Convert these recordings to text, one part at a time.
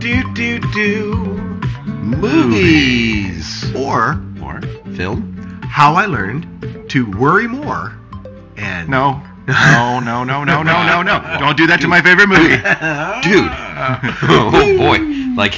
Movies. Or Film. How I Learned to Worry More. And No. Don't do that to my favorite movie. Dude. Oh, boy. Like,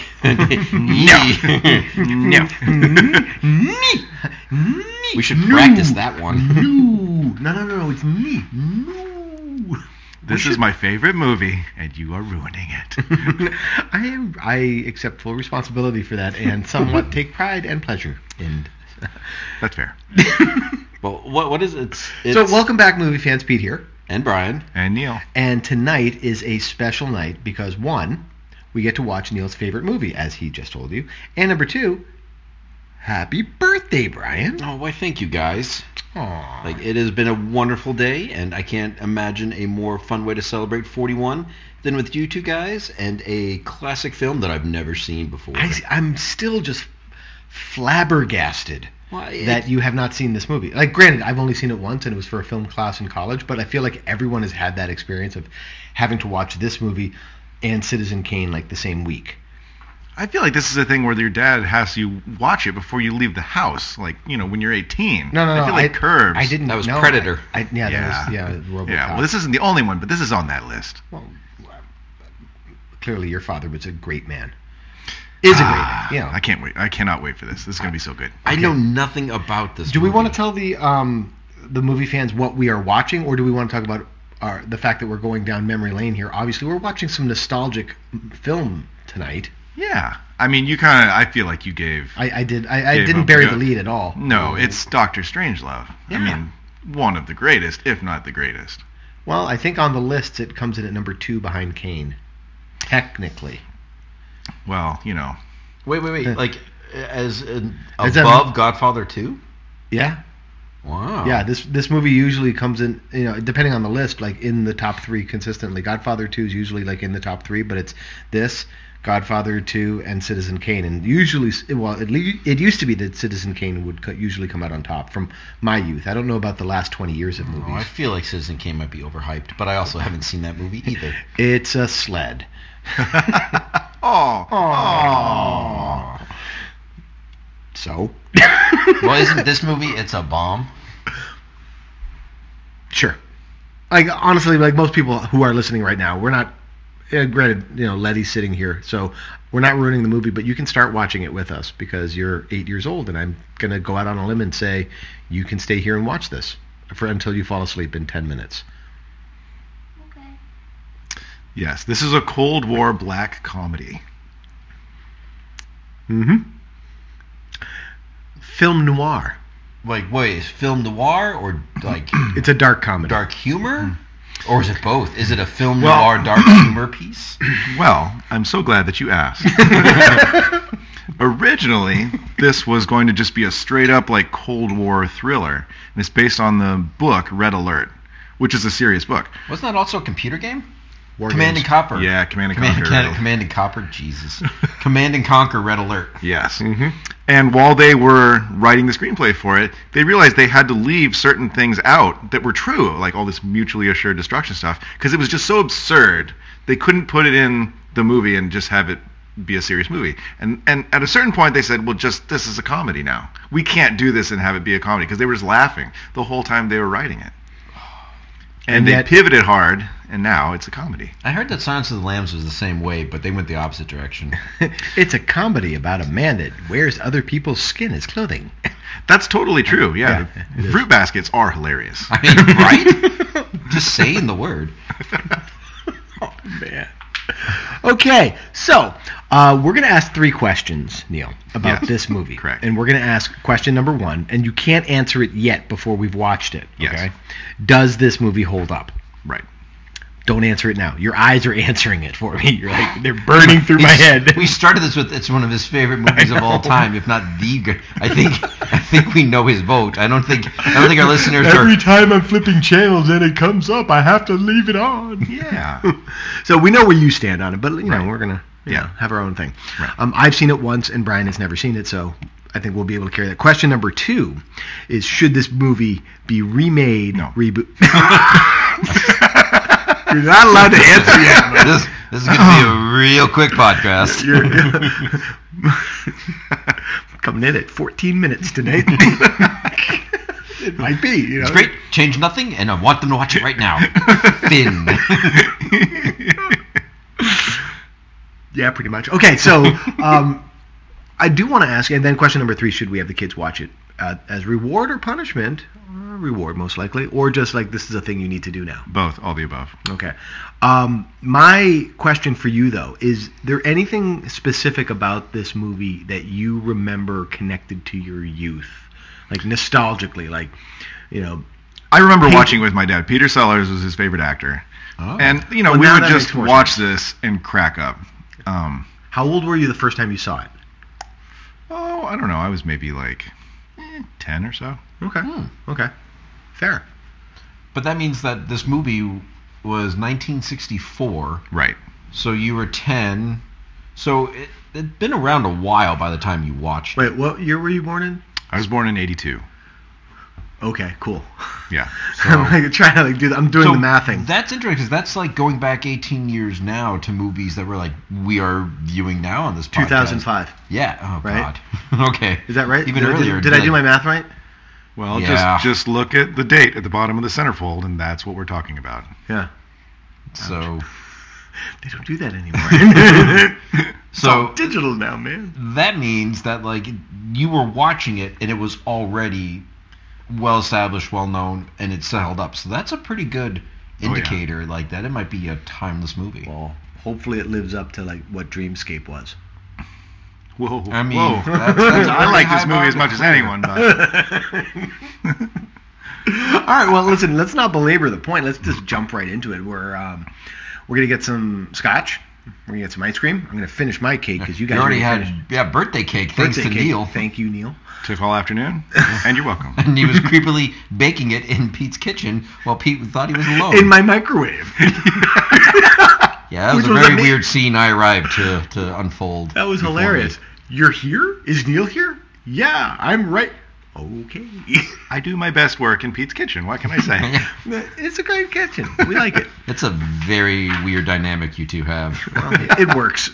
No. we should practice that one. No, it's me. No. This is my favorite movie, and you are ruining it. I accept full responsibility for that and somewhat take pride and pleasure in. That's fair. Well, what is it? So welcome back, movie fans. Pete here. And Brian. And Neil. And tonight is a special night because, one, we get to watch Neil's favorite movie, as he just told you. And number two, happy birthday, Brian. Oh, why, thank you, guys. Aww. Like, it has been a wonderful day, and I can't imagine a more fun way to celebrate 41 than with you two guys and a classic film that I've never seen before. I'm still just flabbergasted Why, that you have not seen this movie. Like, granted, I've only seen it once, and it was for a film class in college, but I feel like everyone has had that experience of having to watch this movie and Citizen Kane, like, the same week. I feel like this is a thing where your dad has you watch it before you leave the house, like, when you're 18. No. I feel like Curbs. I didn't. That was no, Predator. That was RoboCop. Yeah, well, this isn't the only one, but this is on that list. Well, clearly your father was a great man. Is a great man. Yeah. I can't wait. I cannot wait for this. This is going to be so good. I know nothing about this Do we movie. want to tell the movie fans what we are watching, or do we want to talk about the fact that we're going down memory lane here? Obviously, we're watching some nostalgic film tonight. Yeah. I mean, I feel like you gave... I didn't bury the lead at all. No, it's Dr. Strangelove. Yeah. I mean, one of the greatest, if not the greatest. Well, I think on the list it comes in at number 2 behind Kane. Technically. Well, Wait. Like, as As above Godfather 2? Yeah. Wow. Yeah, this movie usually comes in, depending on the list, like in the top 3 consistently. Godfather 2 is usually like in the top 3, but it's this, Godfather 2, and Citizen Kane. And usually, it used to be that Citizen Kane would usually come out on top from my youth. I don't know about the last 20 years of movies. I feel like Citizen Kane might be overhyped, but I also haven't seen that movie either. It's a sled. Oh. So? Well, isn't this movie, it's a bomb? Sure. Like, honestly, like most people who are listening right now, we're not... granted, Letty's sitting here, so we're not ruining the movie, but you can start watching it with us because you're 8 years old, and I'm going to go out on a limb and say you can stay here and watch this until you fall asleep in 10 minutes. Okay. Yes, this is a Cold War black comedy. Mm-hmm. Film noir. Like, wait, is film noir or, like... It's a dark comedy. Dark humor? Or is it both? Is it a film noir dark humor piece? Well, I'm so glad that you asked. Originally, this was going to just be a straight-up, like, Cold War thriller. And it's based on the book Red Alert, which is a serious book. Wasn't that also a computer game? War Command games. and Copper. Yeah, Command and Conquer. Command and Copper, Jesus. Command and Conquer Red Alert. Yes. Mm-hmm. And while they were writing the screenplay for it, they realized they had to leave certain things out that were true, like all this mutually assured destruction stuff, because it was just so absurd. They couldn't put it in the movie and just have it be a serious movie. And at a certain point, they said, well, this is a comedy now. We can't do this and have it be a comedy, because they were just laughing the whole time they were writing it. And they pivoted hard, and now it's a comedy. I heard that Silence of the Lambs was the same way, but they went the opposite direction. It's a comedy about a man that wears other people's skin as clothing. That's totally true, yeah. Fruit baskets are hilarious. I mean, right? Just saying the word. Oh, man. Okay, so we're going to ask 3 questions, Neil, about this movie. Correct. And we're going to ask question number 1, and you can't answer it yet before we've watched it. Yes. Okay? Does this movie hold up? Right. Don't answer it now. Your eyes are answering it for me. You're like, they're burning through my head. We started this with it's one of his favorite movies of all time, if not the good. I think we know his vote. I don't think our listeners Every time I'm flipping channels and it comes up, I have to leave it on. Yeah. So we know where you stand on it, but Right. we're gonna have our own thing. Right. I've seen it once, and Brian has never seen it, so I think we'll be able to carry that. Question number 2 is: should this movie be remade? No. Reboot? You're not allowed to answer yet. This is going to be a real quick podcast. Coming in at 14 minutes tonight. It might be. You know? It's great. Change nothing, and I want them to watch it right now. Finn. Yeah, pretty much. Okay, so I do want to ask, and then question number 3, should we have the kids watch it as reward or punishment? Reward, most likely. Or just like, this is a thing you need to do now? Both, all the above. Okay. My question for you, though, is there anything specific about this movie that you remember connected to your youth? Like, nostalgically, like, you know... I remember watching it with my dad. Peter Sellers was his favorite actor. Oh. And, you know, Well, we now would that just makes more watch sense. this and crack up. How old were you the first time you saw it? Oh, I don't know. I was maybe like 10 or so. Okay. Okay. Fair. But that means that this movie was 1964. Right. So you were 10. So it'd been around a while by the time you watched it. Wait, what year were you born in? I was born in 82. Okay, cool. Yeah. I'm like trying to like do. I'm doing the mathing. That's interesting because that's like going back 18 years now to movies that were like we are viewing now on this podcast. 2005. Yeah. Oh Right? God. Okay. Is that right? Even earlier. Did I do my math right? Well, Yeah. just look at the date at the bottom of the centerfold, and that's what we're talking about. Yeah. So They don't do that anymore. It's all so digital now, man. that means that like you were watching it and it was already well established, well known, and it still held up. So that's a pretty good indicator like that. It might be a timeless movie. Well, hopefully it lives up to like what Dreamscape was. Whoa. I mean, whoa. that's a I like this high movie bar as to much as clear. anyone, but All right, well, listen, let's not belabor the point. Let's just jump right into it. We're gonna get some scotch. We're gonna get some ice cream. I'm gonna finish my cake because you guys already already had finished. birthday cake thanks Birthday to cake. Neil. Thank you, Neil. took all afternoon, and you're welcome. And he was creepily baking it in Pete's kitchen while Pete thought he was alone. In my microwave. Yeah, that was Which a was very amazing. weird scene I arrived to unfold. That was before hilarious. me. You're here? Is Neil here? Yeah, I'm right. Okay. I do my best work in Pete's kitchen. What can I say? It's a great kitchen. We like it. It's a very weird dynamic you two have. It works.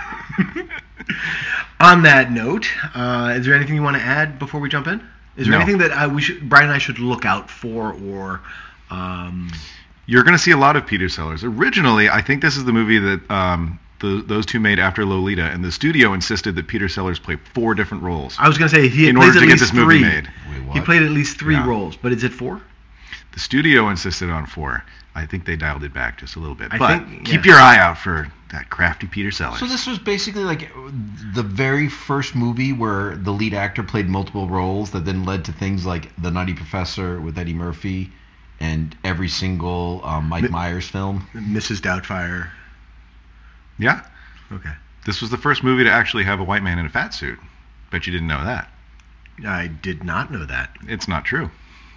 On that note, is there anything you want to add before we jump in? Is there No. anything that Brian and I should look out for, or You're going to see a lot of Peter Sellers. Originally, I think this is the movie that those two made after Lolita, and the studio insisted that Peter Sellers play 4 different roles I was going to say he in plays order at to get least this movie 3. made. Wait, what? He played at least 3 Yeah. roles, but is it 4? The studio insisted on 4. I think they dialed it back just a little bit. I But think- keep yeah. your eye out for that crafty Peter Sellers. So this was basically like the very first movie where the lead actor played multiple roles that then led to things like The Nutty Professor with Eddie Murphy and every single Mike Myers film. Mrs. Doubtfire. Yeah. Okay. This was the first movie to actually have a white man in a fat suit. Bet you didn't know that. I did not know that. It's not true.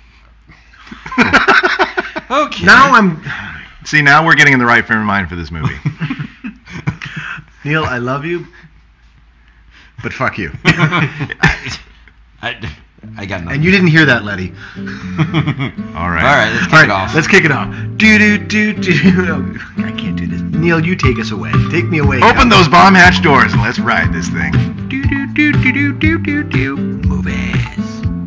Okay. Now I'm... See, now we're getting in the right frame of mind for this movie. Neil, I love you, but fuck you. I got nothing. And you didn't hear that, Letty. All right. All right, let's kick All it right, off. let's kick it off. Do. I can't do this. Neil, you take us away. Take me away. Open those bomb hatch doors and let's ride this thing. Do. Movies.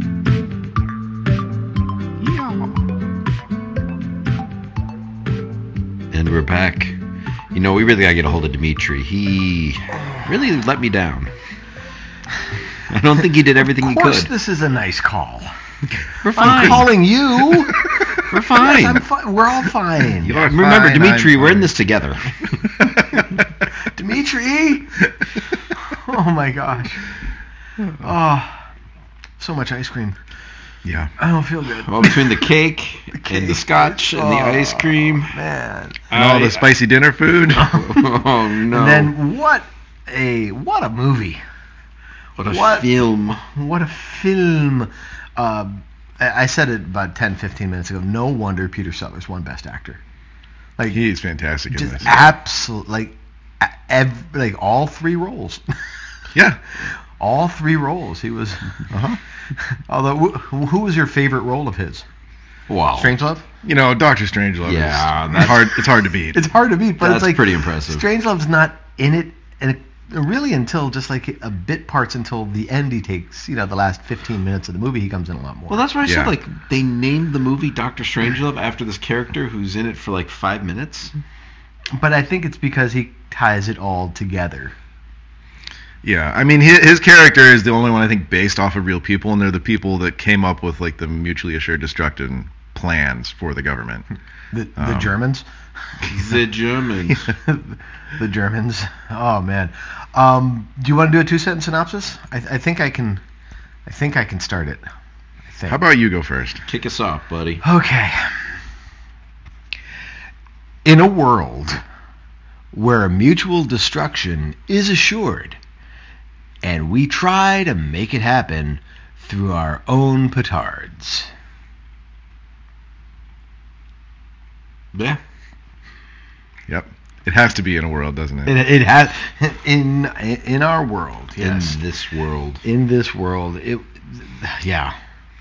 And we're back. You know, we really gotta get a hold of Dimitri. He really let me down. I don't think he did everything he Of course, could. this is a nice call. We're I'm fine. calling you. We're fine. Yes, I'm fine. We're all fine. You are Remember, fine, Dimitri, I'm we're in fine. this together. Dimitri. Oh my gosh. Oh, so much ice cream. Yeah. I don't feel good. Well, between the cake and the scotch and the ice cream. Man. And all the spicy dinner food. Oh no! And then what a movie. what a film! What a film. I said it about 10, 15 minutes ago. No wonder Peter Sellers won Best Actor. Like He's fantastic in just this. absolute, like all 3 roles. Yeah. All 3 roles. He was. Uh-huh. Although, who was your favorite role of his? Wow. Strangelove? You know, Doctor Strangelove Yeah, is that's- hard. It's hard to beat. It's hard to beat, but That's it's like pretty impressive. Strangelove's not in it, and really until just like a bit parts until the end. He takes the last 15 minutes of the movie. He comes in a lot more. Well, that's why I Yeah. said like they named the movie Doctor Strangelove after this character who's in it for like 5 minutes. But I think it's because he ties it all together. Yeah, I mean, his character is the only one I think based off of real people, and they're the people that came up with like the mutually assured destruction plans for the government. The Germans. The Germans. The Germans. Oh man. Do you want to do a 2-sentence synopsis? I think I can. I think I can start it. I think. How about you go first? Kick us off, buddy. Okay. In a world where mutual destruction is assured, and we try to make it happen through our own petards. Yeah. Yep. It has to be in a world, doesn't it? It has in our world. Yes. In this world. In this world, yeah.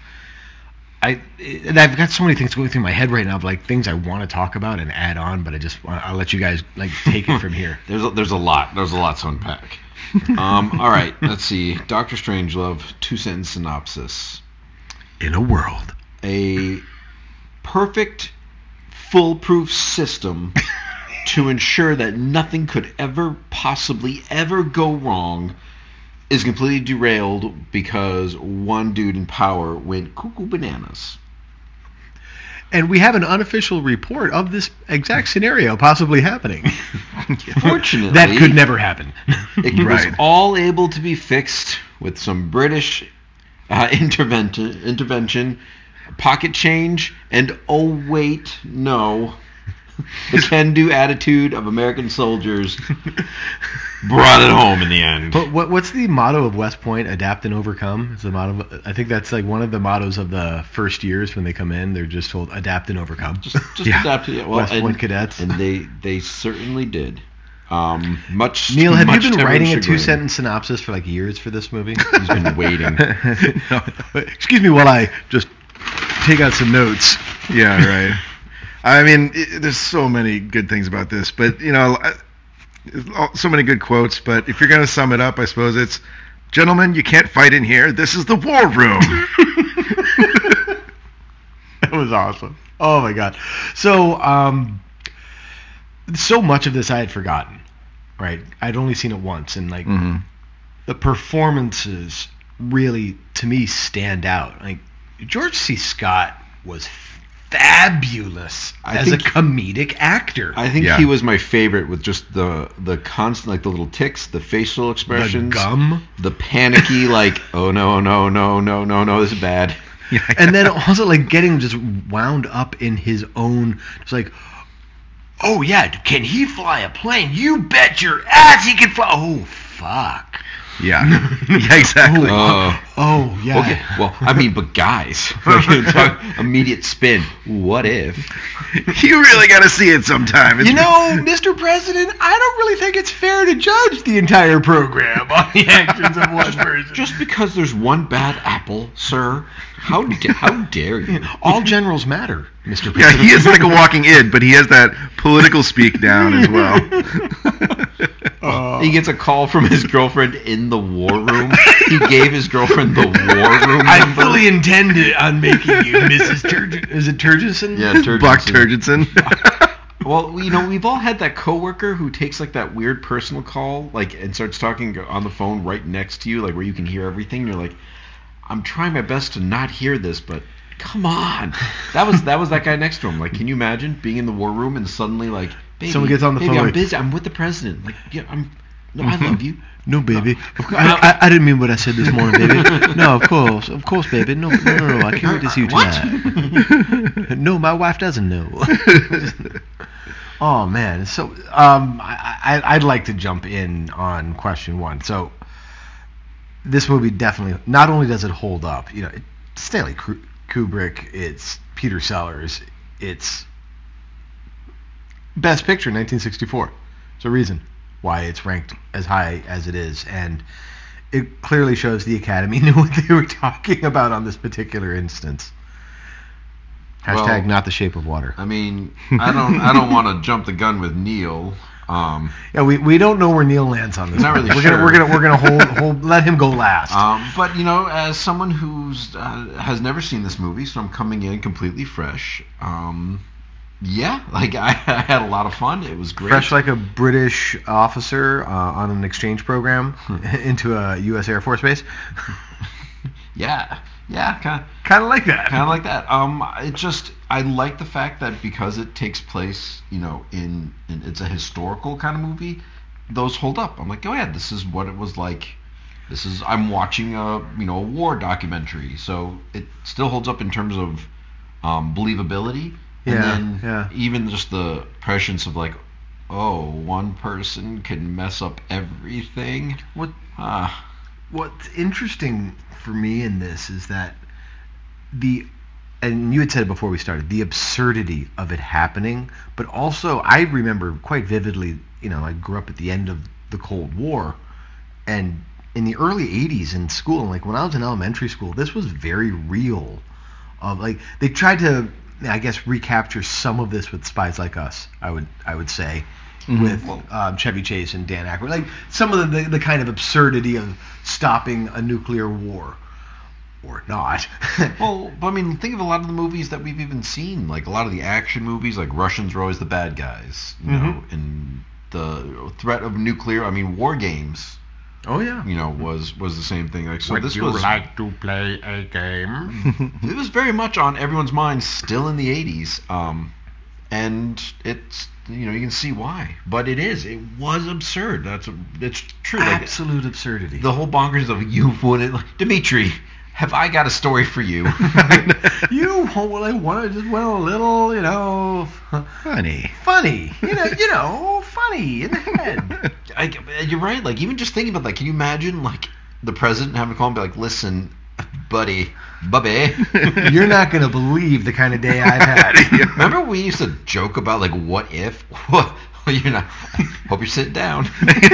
And I've got so many things going through my head right now of like things I want to talk about and add on, but I'll let you guys like take it from here. There's a lot to unpack. All right, let's see. Doctor Strangelove, 2-sentence synopsis. In a world, A perfect, foolproof system to ensure that nothing could ever possibly ever go wrong is completely derailed because one dude in power went cuckoo bananas. and we have an unofficial report of this exact scenario possibly happening. Fortunately, That could never happen. it was Right. all able to be fixed with some British intervention, pocket change, and oh wait, no, the can-do attitude of American soldiers brought it home in the end. But what's the motto of West Point? Adapt and overcome. Is the motto? I think that's like one of the mottos of the first years when they come in. They're just told adapt and overcome. Just Yeah. adapt to it. Well, West Point cadets. and they certainly did. Much. Neil, have much you been to writing a everyone's chagrin. 2-sentence synopsis for like years for this movie? He's been waiting. Excuse me while I just take out some notes. Yeah, right. I mean, there's so many good things about this, but so many good quotes. But if you're going to sum it up, I suppose it's, gentlemen, you can't fight in here. This is the war room. That was awesome. Oh my god. So so much of this I had forgotten. Right? I'd only seen it once, and like the performances really to me stand out. Like George C. Scott was fabulous I as a think- comedic actor. I think Yeah. he was my favorite with just the constant, like the little ticks, the facial the expressions, gum. the panicky, like, oh no, no, no, no, no, no, this is bad. And then also like getting just wound up in his own, just like, oh yeah, can he fly a plane? You bet your ass he can fly. Oh fuck. Yeah. Yeah, exactly. Oh yeah. Okay, well, I mean, but guys, like, talk immediate spin. What if? You really got to see it sometime. You know, Mr. President, I don't really think it's fair to judge the entire program on the actions of one person. Just because there's one bad apple, sir, how dare you? All generals matter, Mr. Yeah, President. he is like a walking id, but he has that political speak down as well. He gets a call from his girlfriend in the war room. He gave his girlfriend the war room I number. fully intended on making you Mrs. Turgid. Is it Turgidson? Yeah, Buck Turgidson. Turgidson. Well, we've all had that coworker who takes like that weird personal call, like, and starts talking on the phone right next to you, like where you can hear everything. You're like, I'm trying my best to not hear this, but come on. That was that guy next to him. Like, can you imagine being in the war room and suddenly like, baby, Someone gets on the baby, phone I'm like- busy. I'm with the president. Like, yeah, I love you. No, baby. I didn't mean what I said this morning, baby. No, of course, baby. No. I can't wait to see you tonight. No, my wife doesn't know. Oh man, so I'd like to jump in on question one. So this movie definitely, not only does it hold up, it's Stanley Kubrick, it's Peter Sellers, it's Best Picture 1964. There's a reason why it's ranked as high as it is, and it clearly shows the Academy knew what they were talking about on this particular instance. Hashtag not the Shape of Water. I mean, I don't want to jump the gun with Neil. Yeah, we don't know where Neil lands on this. Not really We're sure. gonna hold let him go last. But as someone who's has never seen this movie, so I'm coming in completely fresh. Yeah, like I had a lot of fun. It was great. Fresh like a British officer on an exchange program into a U.S. Air Force base. Yeah, kind Kind of like that. of. I like the fact that because it takes place, in it's a historical kind of movie, those hold up. I'm like, oh yeah, this is what it was like. I'm watching a war documentary, so it still holds up in terms of believability. Yeah, And then yeah. even just the prescience of like, oh, one person can mess up everything. What's interesting for me in this is that and you had said it before we started, the absurdity of it happening, but also I remember quite vividly, I grew up at the end of the Cold War, and in the early 80s in school, like when I was in elementary school, this was very real. They tried to, I guess, recapture some of this with Spies Like Us, I would say. With Chevy Chase and Dan Aykroyd, like some of the kind of absurdity of stopping a nuclear war, or not. Well, but I mean, think of a lot of the movies that we've even seen, like a lot of the action movies, like Russians are always the bad guys, and the threat of nuclear. I mean, War Games. Oh yeah. Was the same thing. Like, so Would this you was like to play a game? it was very much on everyone's mind still in the 80s, and it's you can see why, but it was absurd. It's true. Absolute absurdity. The whole bonkers of you wouldn't, like, Dimitri, have I got a story for you? You want to just went a little, Funny. funny, funny in the head. You're right. Like, even just thinking about that, can you imagine, like, the president having to call and be like, listen, bubby. You're not going to believe the kind of day I've had. Remember we used to joke about, like, what if? You're not. Hope you're sitting down.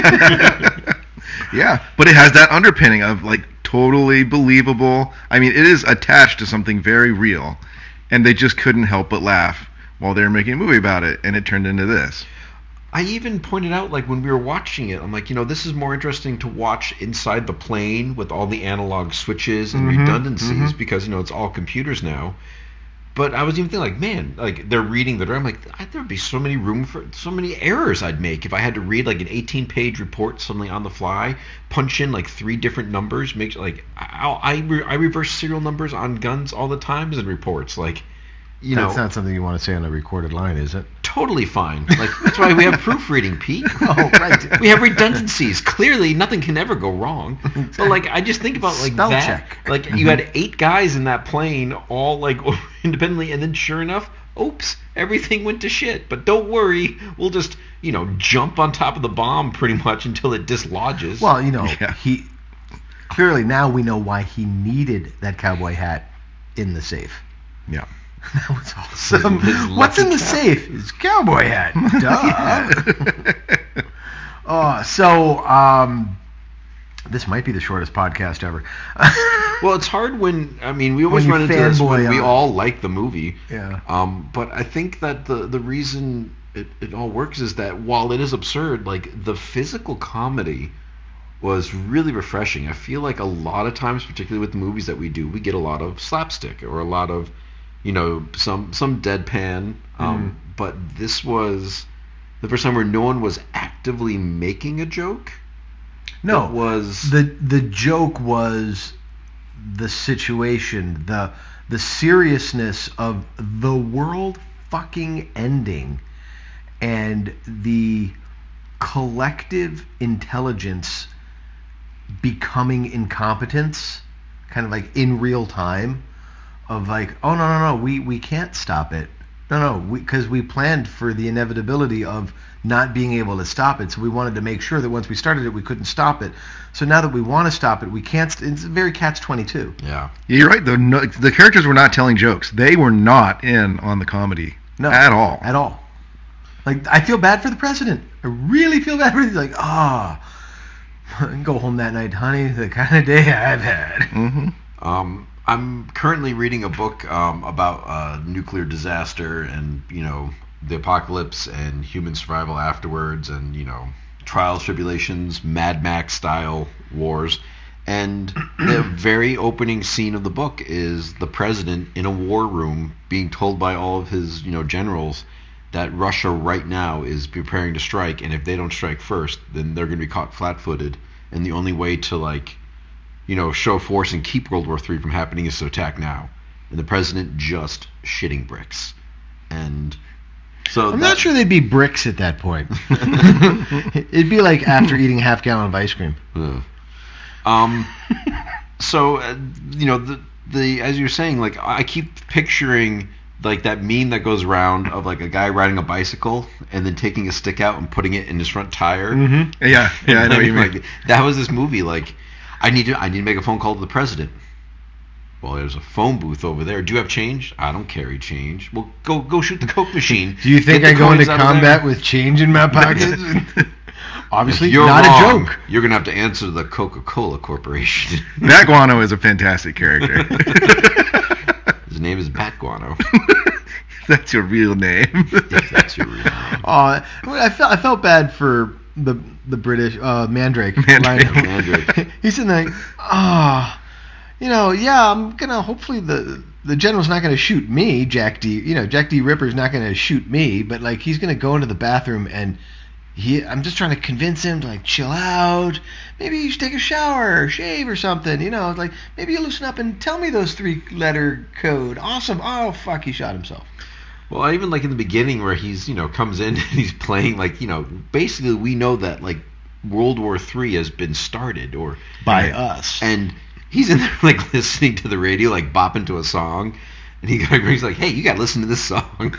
Yeah, but it has that underpinning of, like, totally believable. I mean, it is attached to something very real, and they just couldn't help but laugh while they were making a movie about it, and it turned into this. I even pointed out, like, when we were watching it, I'm like, this is more interesting to watch inside the plane with all the analog switches and redundancies because, it's all computers now. But I was even thinking, like, man, like, they're reading the I'm like, there would be so many errors I'd make if I had to read, like, an 18-page report suddenly on the fly, punch in, like, 3 different numbers, I reverse serial numbers on guns all the time as in reports, like, That's not something you want to say on a recorded line, is it? Totally fine. Like, that's why we have proofreading, Pete. Oh, right. We have redundancies. Clearly, nothing can ever go wrong. But, like, I just think about, like, Spell that. check. Like, you had 8 guys in that plane, all, like, independently, and then sure enough, oops, everything went to shit. But don't worry, we'll just, jump on top of the bomb pretty much until it dislodges. Well, Yeah. he clearly now we know why he needed that cowboy hat in the safe. Yeah. That was awesome. His What's in lucky the cap. safe? His cowboy hat. Duh. This might be the shortest podcast ever. Well, it's hard when, we always When you run into this when fanboy we on. all like the movie. Yeah. But I think that the reason it all works is that while it is absurd, like, the physical comedy was really refreshing. I feel like a lot of times, particularly with the movies that we do, we get a lot of slapstick or a lot of, some deadpan. But this was the first time where no one was actively making a joke. No, It was the joke was the situation, the seriousness of the world fucking ending, and the collective intelligence becoming incompetence, kind of like in real time, of like, oh no, we can't stop it. No, because we planned for the inevitability of not being able to stop it, so we wanted to make sure that once we started it, we couldn't stop it. So now that we want to stop it, we can't. It's very Catch-22. yeah. You're right. The characters were not telling jokes. They were not in on the comedy at all. At all. Like, I feel bad for the president. I really feel bad for him. He's like, go home that night, honey. The kind of day I've had. Mm-hmm. I'm currently reading a book about nuclear disaster and the apocalypse and human survival afterwards, and trials, tribulations, Mad Max style wars. And the very opening scene of the book is the president in a war room being told by all of his generals that Russia right now is preparing to strike, and if they don't strike first, then they're going to be caught flat-footed, and the only way to show force and keep World War III from happening is to attack now. And the president just shitting bricks. And so I'm not sure they'd be bricks at that point. It'd be like after eating a half gallon of ice cream. So the as you're saying, like, I keep picturing like that meme that goes around of like a guy riding a bicycle and then taking a stick out and putting it in his front tire. Mm-hmm. Yeah, I know what you mean. Like, that was this movie. Like, I need to make a phone call to the president. Well, there's a phone booth over there. Do you have change? I don't carry change. Well, go shoot the Coke machine. Do you think I go into combat with change in my pocket? Obviously, not wrong, a joke. You're going to have to answer to the Coca-Cola Corporation. Bat Guano is a fantastic character. His name is Bat Guano. That's your real name. If that's your real name. I felt bad for the British Mandrake. Mandrake. He's sitting there like, I'm gonna. Hopefully the general's not gonna shoot me, Jack D. Jack D. Ripper's not gonna shoot me, but like he's gonna go into the bathroom and I'm just trying to convince him to like chill out. Maybe you should take a shower or shave or something. Like maybe you loosen up and tell me those 3-letter code. Awesome. Oh fuck, he shot himself. Well, I even like in the beginning where he's comes in and he's playing like basically we know that like World War III has been started or by us, and he's in there like listening to the radio, like bopping to a song, and he's like, "Hey, you got to listen to this song."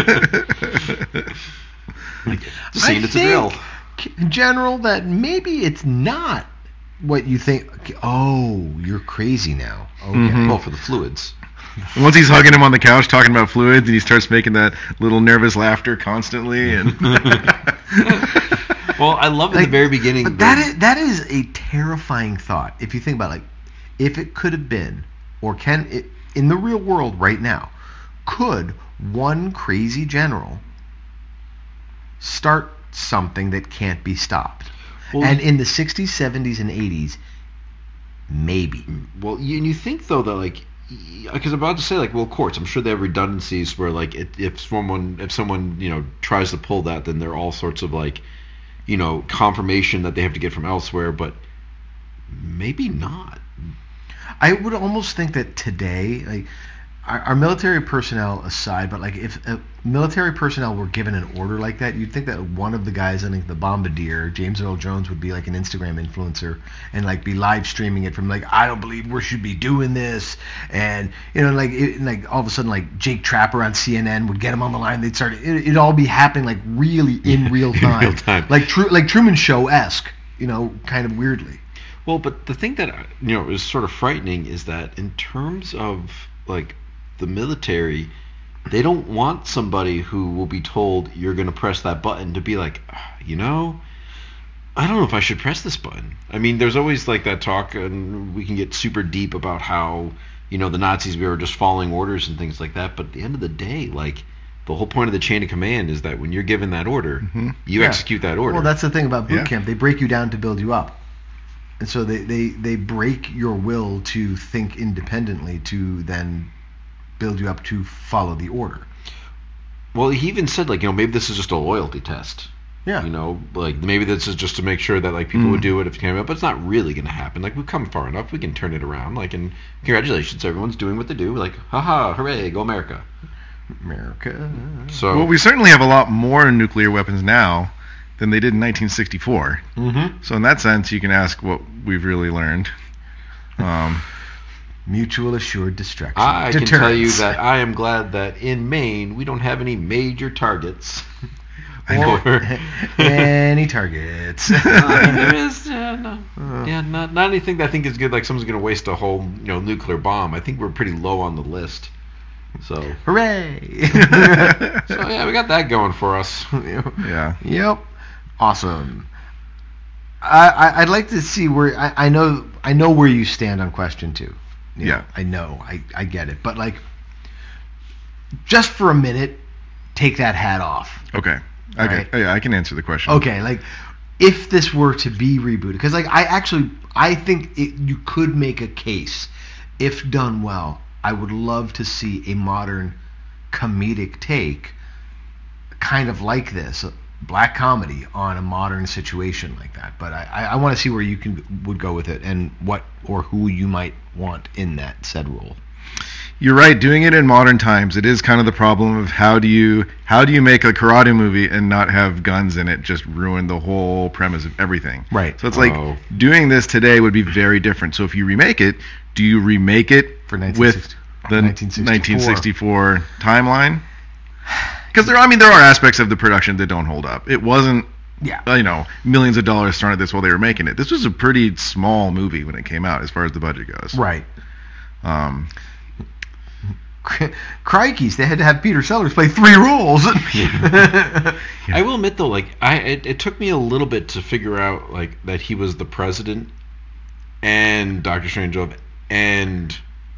Like, just saying it's a drill. General, that maybe it's not what you think. Oh, you're crazy now. Okay. Mm-hmm. Well, for the fluids. Once he's hugging him on the couch talking about fluids, and he starts making that little nervous laughter constantly. And well, I love in the very beginning. But that is a terrifying thought. If you think about like, if it could have been, or can it in the real world right now, could one crazy general start something that can't be stopped? Well, and in the 60s, 70s, and 80s, maybe. Well, you think though that like, because I'm about to say like, well, courts, I'm sure they have redundancies where like if someone tries to pull that, then there are all sorts of like confirmation that they have to get from elsewhere, but maybe not. I would almost think that today, like our military personnel aside, but like if military personnel were given an order like that, you'd think that one of the guys, I think the Bombardier, James Earl Jones, would be like an Instagram influencer and like be live streaming it from like, I don't believe we should be doing this, and like all of a sudden like Jake Trapper on CNN would get him on the line. They'd start it'd all be happening like really in real time, real time. like Truman Show-esque, kind of weirdly. Well, but the thing that is sort of frightening is that in terms of like the military, they don't want somebody who will be told you're going to press that button to be like, I don't know if I should press this button. I mean, there's always like that talk, and we can get super deep about how the Nazis were just following orders and things like that. But at the end of the day, like the whole point of the chain of command is that when you're given that order, you execute that order. Well, that's the thing about boot camp. They break you down to build you up. And so they break your will to think independently to then build you up to follow the order. Well, he even said like, maybe this is just a loyalty test. Yeah. Like maybe this is just to make sure that like people would do it if it came up, but it's not really going to happen. Like we've come far enough, we can turn it around. Like, and congratulations, everyone's doing what they do. Like, haha, hooray, go America. America. So well, we certainly have a lot more nuclear weapons now than they did in 1964. Mm-hmm. So in that sense, you can ask what we've really learned. Mutual assured destruction. I can tell you that I am glad that in Maine we don't have any major targets. Any targets. There is not anything that I think is good. Like someone's going to waste a whole nuclear bomb. I think we're pretty low on the list. So hooray! So yeah, we got that going for us. Yeah. Yep. Awesome. I'd like to see where I know where you stand on question 2. Yeah. I know. I get it. But like, just for a minute, take that hat off. Okay. All Okay. right. Yeah, I can answer the question. Okay, like if this were to be rebooted, because like I think you could make a case if done well. I would love to see a modern comedic take, kind of like this, black comedy on a modern situation like that. But I want to see where you would go with it and what or who you might want in that said role. You're right. Doing it in modern times, it is kind of the problem of how do you make a karate movie and not have guns in it? Just ruin the whole premise of everything. Right. So it's like doing this today would be very different. So if you remake it, do you remake it For with the 1964 timeline? Because there are aspects of the production that don't hold up. It wasn't, millions of dollars thrown at this while they were making it. This was a pretty small movie when it came out, as far as the budget goes. Right. Crikeys, they had to have Peter Sellers play 3 roles. I will admit though, like it took me a little bit to figure out like that he was the president and Doctor Strangelove and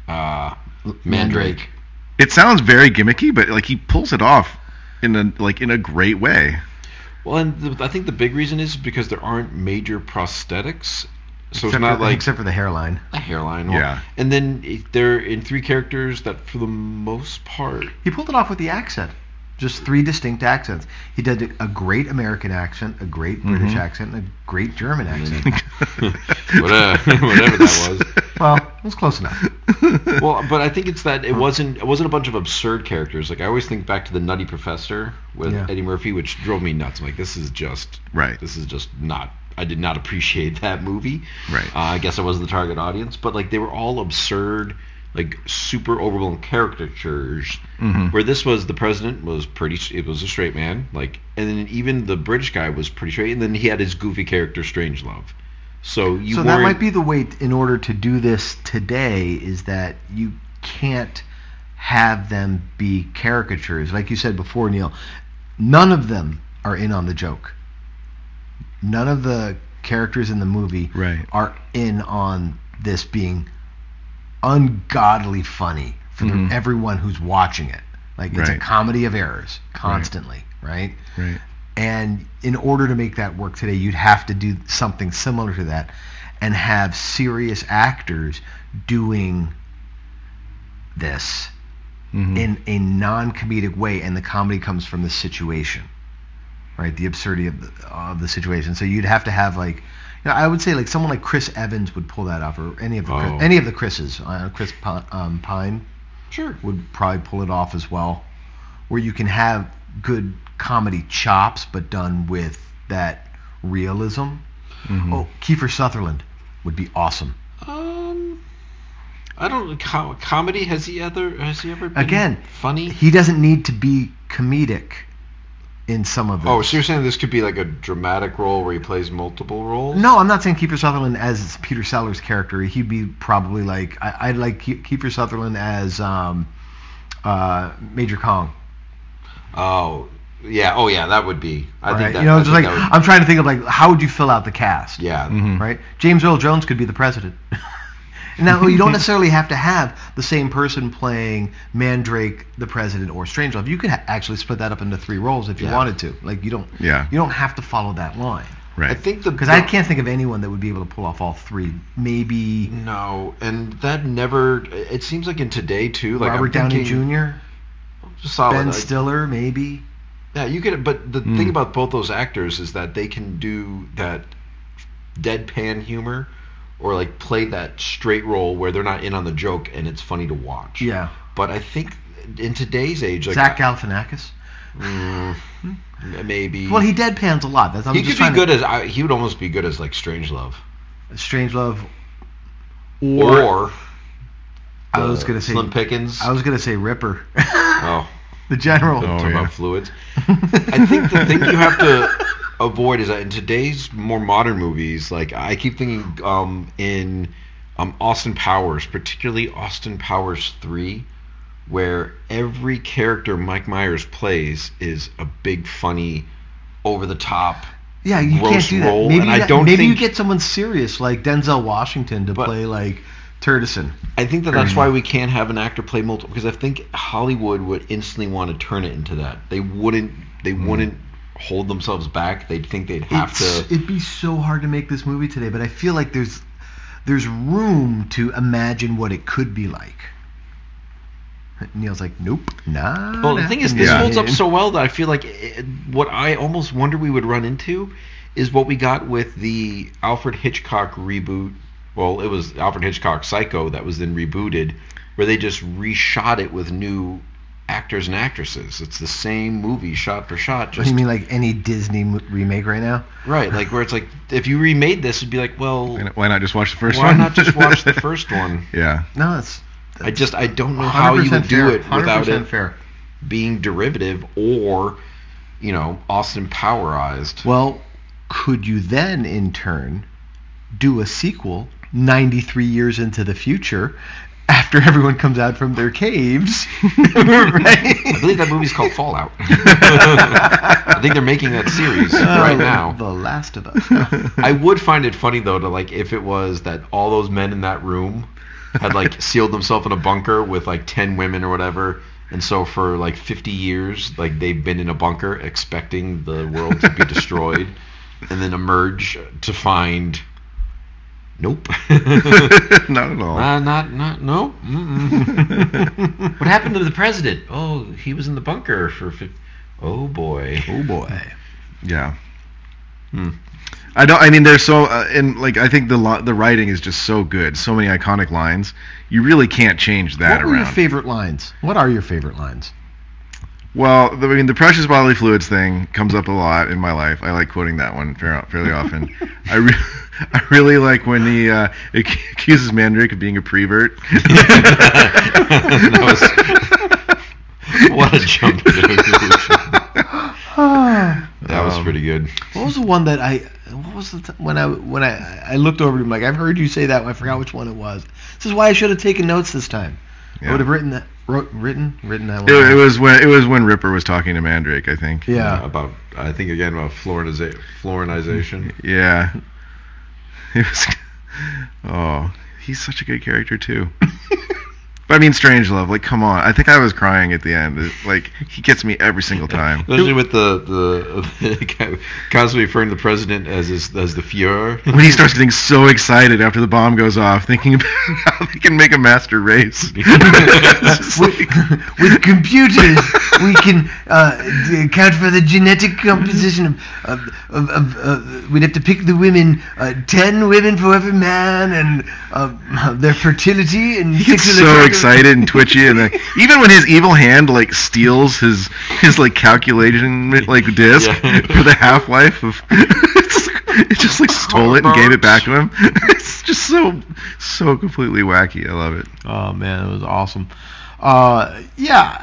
Mandrake. It sounds very gimmicky, but like he pulls it off in a great way. Well, and I think the big reason is because there aren't major prosthetics. So except it's not like except for the hairline. a hairline. Yeah. And then they're in 3 characters that, for the most part, He pulled it off with the accent. Just 3 distinct accents. He did a great American accent, a great British accent, and a great German accent. whatever that was. Well, it was close enough. Well, but I think it's that it wasn't a bunch of absurd characters. Like I always think back to the Nutty Professor with Eddie Murphy, which drove me nuts. I'm like, this is just not. I did not appreciate that movie. Right. I guess I wasn't the target audience, but like they were all absurd, like super overblown caricatures. Where this was, the president was it was a straight man, like, and then even the British guy was pretty straight, and then he had his goofy character Strangelove. So that might be the way in order to do this today, is that you can't have them be caricatures. Like you said before, Neil, none of them are in on the joke. None of the characters in the movie are in on this being ungodly funny for everyone who's watching it. Like, it's a comedy of errors constantly, right? Right. And in order to make that work today, you'd have to do something similar to that and have serious actors doing this in a non-comedic way, and the comedy comes from the situation. Right, the absurdity of the situation. So you'd have to have I would say like someone like Chris Evans would pull that off, or any of the Chris's. Chris Pine, sure, would probably pull it off as well, where you can have good comedy chops, but done with that realism. Oh, Kiefer Sutherland would be awesome. I don't comedy. Has he ever been again funny? He doesn't need to be comedic in some of it. Oh, so you're saying this could be like a dramatic role where he plays multiple roles? No, I'm not saying Kiefer Sutherland as Peter Sellers' character. He'd be probably like I'd like Kiefer Sutherland as Major Kong. Oh yeah, that would be. I think that. Just like I'm trying to think of like how would you fill out the cast? Yeah. Right. James Earl Jones could be the president. Now, you don't necessarily have to have the same person playing Mandrake, the president, or Strangelove. You could actually split that up into 3 roles if you wanted to. Like you don't have to follow that line. Right. I think because I can't think of anyone that would be able to pull off all 3. Maybe no, and that never. It seems like in today too, like Robert Downey Jr., solid, Ben Stiller, maybe. Yeah, you could. But the thing about both those actors is that they can do that deadpan humor, or like play that straight role where they're not in on the joke and it's funny to watch. Yeah. But I think in today's age, like Zach Galifianakis. Maybe. Well, he deadpans a lot. He could be good as. He would almost be good as like Strangelove. Strangelove. Or I was gonna say Slim Pickens. I was gonna say Ripper. Oh. The general. Talking about fluids. I think the thing you have to avoid is that in today's more modern movies, like I keep thinking in Austin Powers, particularly Austin Powers 3, where every character Mike Myers plays is a big, funny, over the top. Yeah, you can't do that. Role, maybe and I don't maybe think you get someone serious like Denzel Washington to play like Turdison. I think that's why we can't have an actor play multiple, because I think Hollywood would instantly want to turn it into that. They wouldn't hold themselves back. They'd think they'd have to. It'd be so hard to make this movie today, but I feel like there's room to imagine what it could be like. Neil's like, nope, nah. Well, the thing is, this holds up so well that I feel like what I almost wonder we would run into is what we got with the Alfred Hitchcock reboot. Well, it was Alfred Hitchcock Psycho that was then rebooted, where they just reshot it with new actors and actresses. It's the same movie shot for shot. What do you mean, like any Disney remake right now? Right, like where it's like, if you remade this, it'd be like, well, why not just watch the first why one? Why not just watch the first one? Yeah. No, that's I don't know how you would do it without it fair. being derivative or, Austin Powerized. Well, could you then, in turn, do a sequel 93 years into the future after everyone comes out from their caves? Right? I believe that movie's called Fallout. I think they're making that series right now. The Last of Us. I would find it funny, though, to like if it was that all those men in that room had like sealed themselves in a bunker with like 10 women or whatever, and so for like 50 years like they've been in a bunker expecting the world to be destroyed, and then emerge to find nope. Not at all. Not nope. What happened to the president? Oh, he was in the bunker for oh boy. Yeah. I mean, there's so and like I think the writing is just so good. So many iconic lines. You really can't change that What were around. your favorite lines? What are your favorite lines? Well, the precious bodily fluids thing comes up a lot in my life. I like quoting that one fairly often. I really like when he accuses Mandrake of being a prevert. What a jump to conclusion. That was pretty good. What was the one that What was the when I looked over to him, like, I've heard you say that. I forgot which one it was. This is why I should have taken notes this time. Yeah. I would have written that one. It was when Ripper was talking to Mandrake, I think. Yeah. About Florinization. Yeah. It was. Oh, he's such a good character too. But I mean, Strangelove, like, come on. I think I was crying at the end. Like, he gets me every single time. Especially with the constantly referring to the president as the Fuhrer. When he starts getting so excited after the bomb goes off, thinking about how they can make a master race. With computers, we can account for the genetic composition of we'd have to pick the women, 10 women for every man, and their fertility, and he gets so excited and twitchy, and even when his evil hand like steals his like calculation like disc for the half-life of it just like stole it and gave it back to him. It's just so completely wacky. I love it. Oh man, it was awesome. Yeah,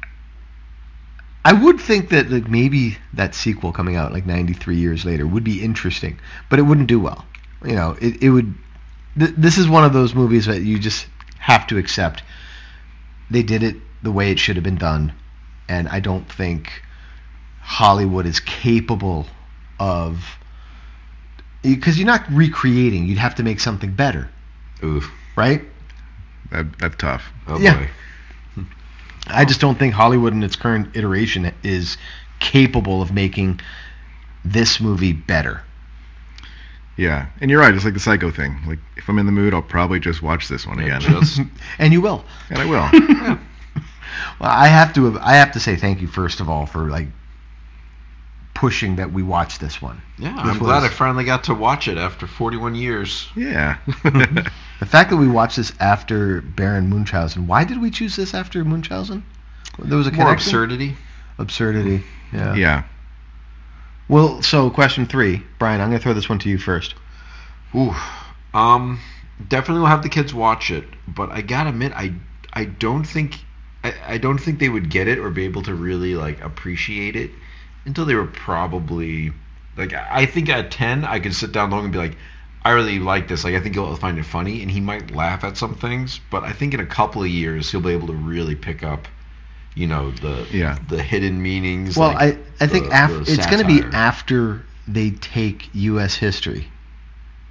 I would think that like maybe that sequel coming out like 93 years later would be interesting, but it wouldn't do well. It would. This is one of those movies that you just have to accept. They did it the way it should have been done, and I don't think Hollywood is capable of, because you're not recreating. You'd have to make something better. Oof. Right? That's tough. Oh Yeah. boy. I just don't think Hollywood in its current iteration is capable of making this movie better. Yeah, and you're right. It's like the Psycho thing. Like, if I'm in the mood, I'll probably just watch this one again. And you will. And I will. Well, I have to say thank you first of all for like pushing that we watch this one. Yeah, I'm glad I finally got to watch it after 41 years. Yeah. The fact that we watched this after Baron Munchausen. Why did we choose this after Munchausen? There was a More connection? Absurdity. Yeah. Yeah. Well, so question 3, Brian. I'm going to throw this one to you first. Ooh. Definitely will have the kids watch it, but I gotta admit, I don't think they would get it or be able to really like appreciate it until they were probably like, I think at 10 I could sit down long and be like, I really like this. Like, I think he'll find it funny, and he might laugh at some things, but I think in a couple of years he'll be able to really pick up, the hidden meanings. Well, like I think the it's going to be satire. after they take U.S. history.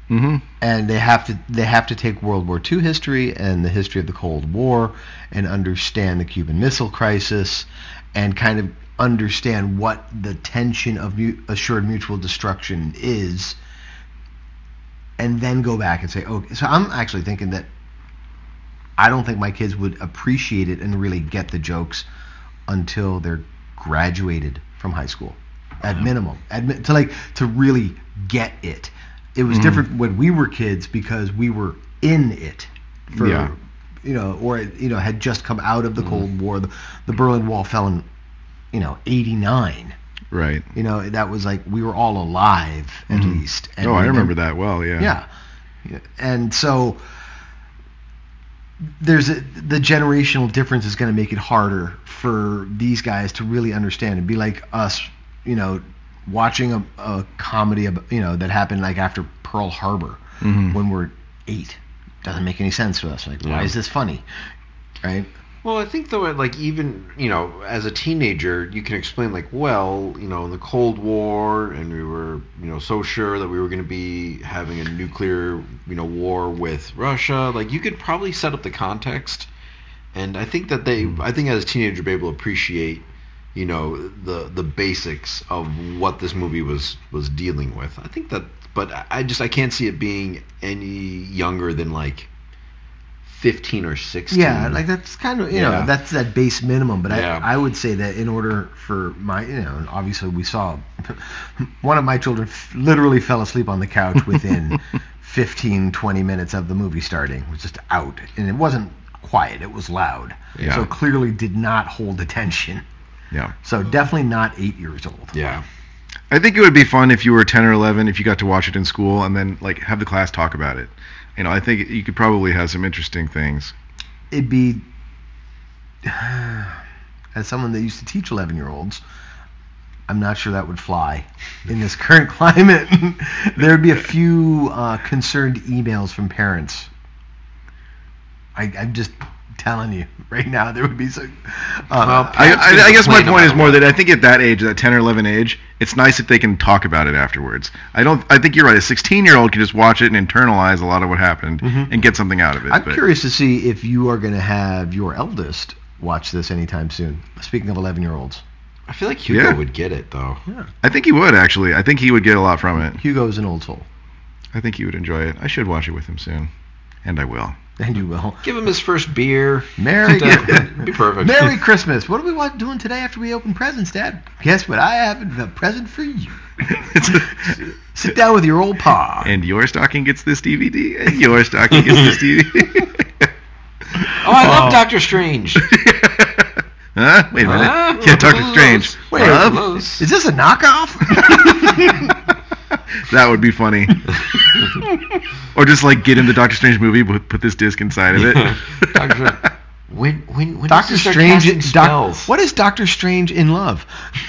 Mm-hmm. and they have to take World War II history and the history of the Cold War and understand the Cuban Missile Crisis and kind of understand what the tension of assured mutual destruction is, and then go back and say, okay. So I'm actually thinking that I don't think my kids would appreciate it and really get the jokes until they're graduated from high school, at minimum, to really get it. It was different when we were kids because we were in it for, had just come out of the Cold War. The Berlin Wall fell in, 89. Right. That was like we were all alive at least. And I remember that well. Yeah. Yeah. And so the generational difference is going to make it harder for these guys to really understand and be like us, watching a comedy that happened like after Pearl Harbor when we're 8. Doesn't make any sense to us. Like, why is this funny? Right? Well, I think though, like even as a teenager, you can explain like, well, in the Cold War, and we were so sure that we were going to be having a nuclear war with Russia. Like you could probably set up the context, and I think that I think as a teenager, be able to appreciate the basics of what this movie was dealing with. I think that, but I can't see it being any younger than like 15 or 16. Yeah, like that's kind of that's that base minimum. But I would say that in order for my and obviously we saw one of my children literally fell asleep on the couch within 15-20 minutes of the movie starting. It was just out, and it wasn't quiet. It was loud. Yeah. So clearly did not hold attention. Yeah. So definitely not 8 years old. Yeah. I think it would be fun if you were 10 or 11, if you got to watch it in school and then like have the class talk about it. I think you could probably have some interesting things. It'd be, as someone that used to teach 11-year-olds, I'm not sure that would fly in this current climate. There'd be a few concerned emails from parents. I'm just telling you right now, there would be some. I guess my point is more that I think at that age, that 10 or 11 age, it's nice if they can talk about it afterwards. I think you're right. A 16-year-old can just watch it and internalize a lot of what happened and get something out of it. I'm curious to see if you are going to have your eldest watch this anytime soon. Speaking of 11-year-olds. I feel like Hugo would get it, though. Yeah. I think he would, actually. I think he would get a lot from it. Hugo's an old soul. I think he would enjoy it. I should watch it with him soon. And I will. And you will. Give him his first beer. Merry Be perfect. Merry Christmas. What are we doing today after we open presents, Dad? Guess what? I have a present for you. Sit down with your old pa. And your stocking gets this DVD, and your stocking gets this DVD. Oh, I love Doctor Strange. Huh? Wait a minute. Yeah, Doctor Strange. Wait, is this a knockoff? That would be funny. Or just like get in the Doctor Strange movie, but put this disc inside of it. When Doctor Strange spells? What is Doctor Strange in love?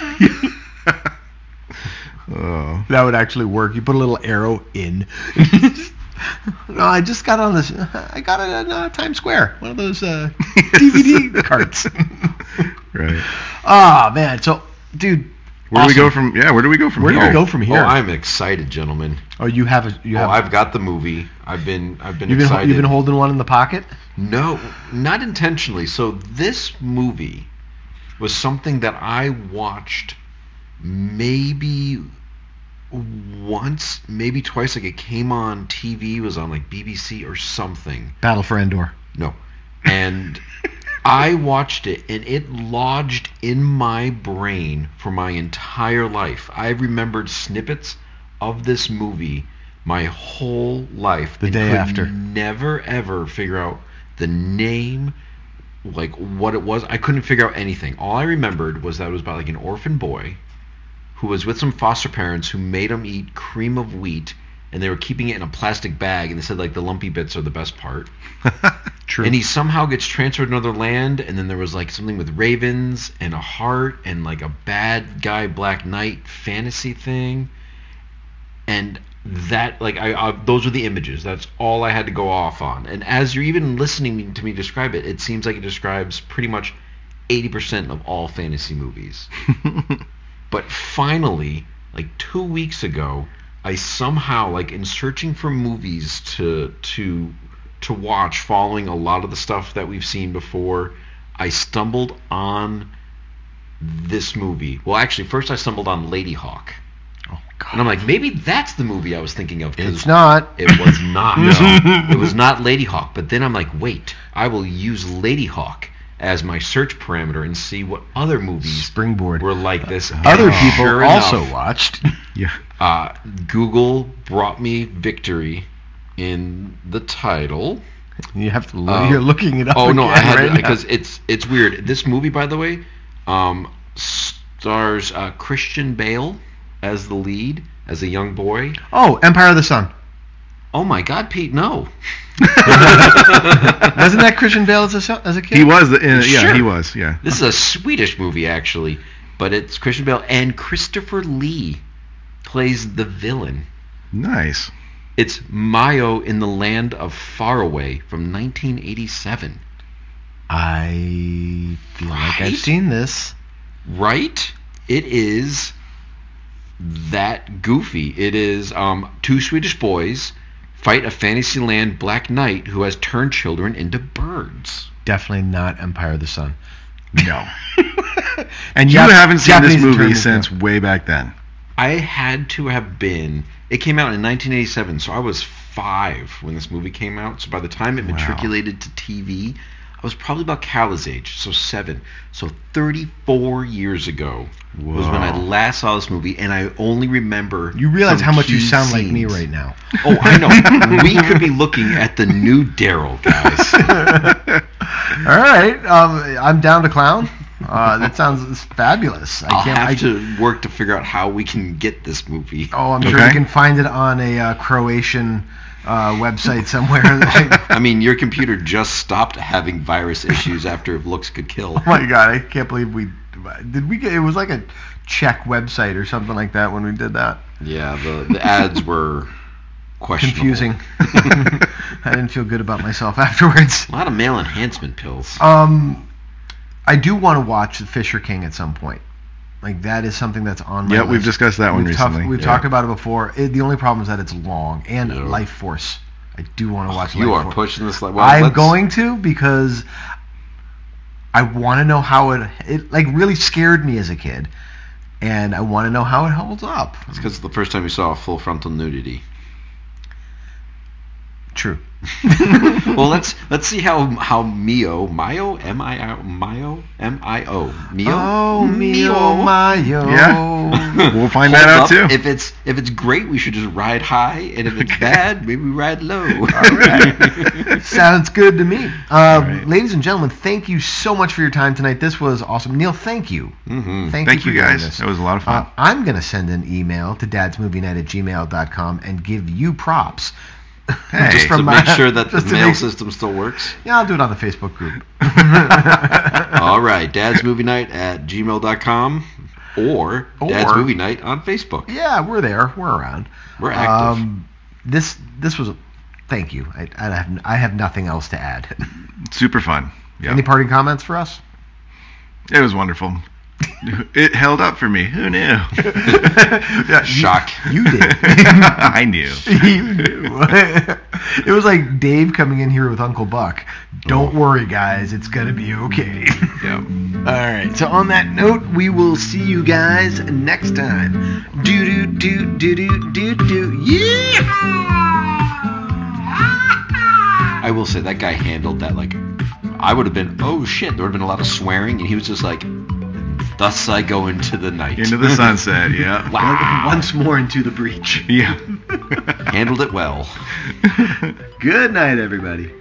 Oh. That would actually work. You put a little arrow in. No, I just got on this. I got it at Times Square. One of those DVD carts. Right. Ah, man. So, dude. Where do we go from? Yeah, where do we go from Where here? do we go from here? Oh, I'm excited, gentlemen. Oh, you have. I've got the movie. I've been excited. You've been holding one in the pocket? No, not intentionally. So this movie was something that I watched maybe once, maybe twice. Like it came on TV, it was on like BBC or something. Battle for Endor. No. And I watched it, and it lodged in my brain for my entire life. I remembered snippets of this movie my whole life. The day after. Never, ever figure out the name, like what it was. I couldn't figure out anything. All I remembered was that it was about like an orphan boy who was with some foster parents who made him eat cream of wheat, and they were keeping it in a plastic bag, and they said like the lumpy bits are the best part. True. And he somehow gets transferred to another land, and then there was like something with ravens and a heart and like a bad guy Black Knight fantasy thing. And that, like, those are the images. That's all I had to go off on. And as you're even listening to me describe it, it seems like it describes pretty much 80% of all fantasy movies. But finally, like 2 weeks ago, I somehow, like, in searching for movies to watch, following a lot of the stuff that we've seen before, I stumbled on this movie. Well, actually, first I stumbled on Lady Hawk. Oh God. And I'm like, maybe that's the movie I was thinking of. 'Cause It's not. It was not. It was not Lady Hawk. But then I'm like, wait, I will use Lady Hawk as my search parameter and see what other movies Springboard. were like this. Other And people sure also enough, watched. Yeah. Google brought me victory in the title. You have to. You're looking it up. Oh no, I again had right now. because it's weird. This movie, by the way, stars Christian Bale as the lead, as a young boy. Oh, Empire of the Sun. Oh my God, Pete, no. Wasn't that Christian Bale as a kid? He was. Sure. He was. Yeah. This is a Swedish movie, actually, but it's Christian Bale, and Christopher Lee plays the villain. Nice. It's Mayo in the Land of Faraway from 1987. I feel like Right? I've seen this. Right? It is that goofy. It is two Swedish boys fight a Fantasyland Black Knight who has turned children into birds. Definitely not Empire of the Sun. No. And you Jap- haven't seen Japanese this movie attorneys, since yeah. way back then. I had to have been. It came out in 1987, so I was 5 when this movie came out. So by the time it matriculated to TV, I was probably about Call's age, so 7. So 34 years ago was when I last saw this movie, and I only remember. You realize some how much you key sound like me scenes. right now. Oh, I know. We could be looking at the new Daryl, guys. All right, I'm down to clown. That sounds fabulous. I'll have to work to figure out how we can get this movie. Oh, I'm sure Okay. you can find it on a Croatian website somewhere. I mean, your computer just stopped having virus issues after Looks Could Kill. Oh my God, I can't believe we get. It was like a Czech website or something like that when we did that. Yeah, the ads were questionable. Confusing. I didn't feel good about myself afterwards. A lot of male enhancement pills. I do want to watch The Fisher King at some point. Like, that is something that's on my Yeah, list. we've discussed that one recently. We've Yeah. talked about it before. The only problem is that it's long. And Yeah. Life Force. I do want to watch You Life are Force. pushing this like I'm going to, because I want to know how it like really scared me as a kid, and I want to know how it holds up. It's because it's the first time you saw full frontal nudity. True. Well, let's see how Mayo M-I-O Oh, Mio Mayo. Yeah. We'll find that out too. If it's great, we should just ride high, and if it's bad, maybe we ride low. Sounds good to me. right. Ladies and gentlemen, thank you so much for your time tonight. This was awesome. Neil, thank you. Mm-hmm. Thank Thank you you for doing guys. this. That was a lot of fun. I'm going to send an email to dadsmovienight@gmail.com and give you props. Hey, Just To from make my- sure that the just to mail make- system still works. Yeah, I'll do it on the Facebook group. All right, dadsmovienight@gmail.com or Dad's Movie Night on Facebook. Yeah, we're there. We're around. We're active. This was. Thank you. I have nothing else to add. Super fun. Yeah. Any parting comments for us? It was wonderful. It held up for me. Who knew? Yeah, Shock. You did. I knew. You knew. It was like Dave coming in here with Uncle Buck. Don't worry, guys. It's going to be okay. Yeah. All right. So on that note, we will see you guys next time. Do do do do do do do. Yeah. I will say that guy handled that like I would have been. Oh shit! There would have been a lot of swearing, and he was just like, "Thus I go into the night." Into the sunset. Yeah. Wow. Once more into the breach. Yeah. Handled it well. Good night, everybody.